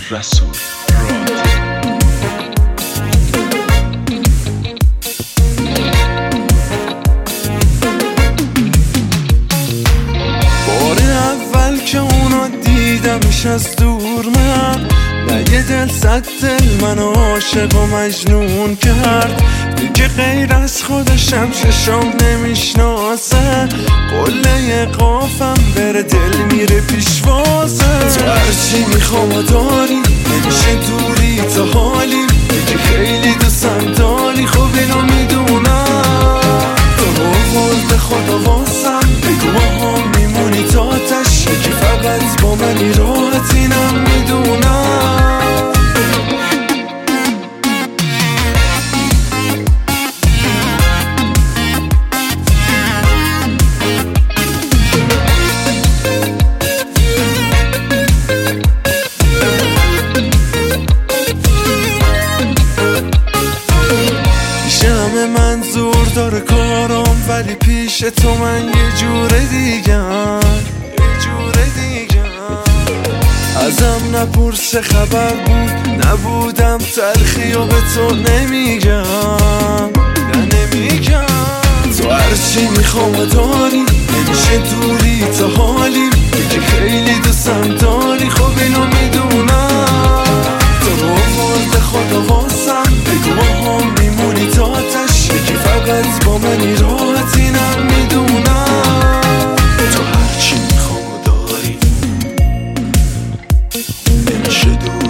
رسول بار اول که اونا دیدمش از دور من نه یه دل صد دل منو عاشق و مجنون کرد دیگه غیر از خودشم چشام نمیشناسه قله قافم بره دل میره پیشوازه تو هرچی میخوام و داری نمیشه دوری تا حالی دیگه خیلی دوستم داری خب اینو میدونم تو رو ولد خدا واسم بگو ها میمونی تا تش یکی فقط با منی راحت اینم میدونم منظور داره کارم ولی پیش تو من یه جوره دیگم ازم نپرس خبر بود نبودم تلخی و به تو نمیگم تو هرچی میخوام و داری نمیشه دوری تا حالی دیگه خیلی دوستم داری خب اینو میدونم تو رو ولد خدا واسم بگو ها میمونی تا تش یکی فقط با منی راحت اینم میدونم تو هرچی میخوام و داری نمیشه دور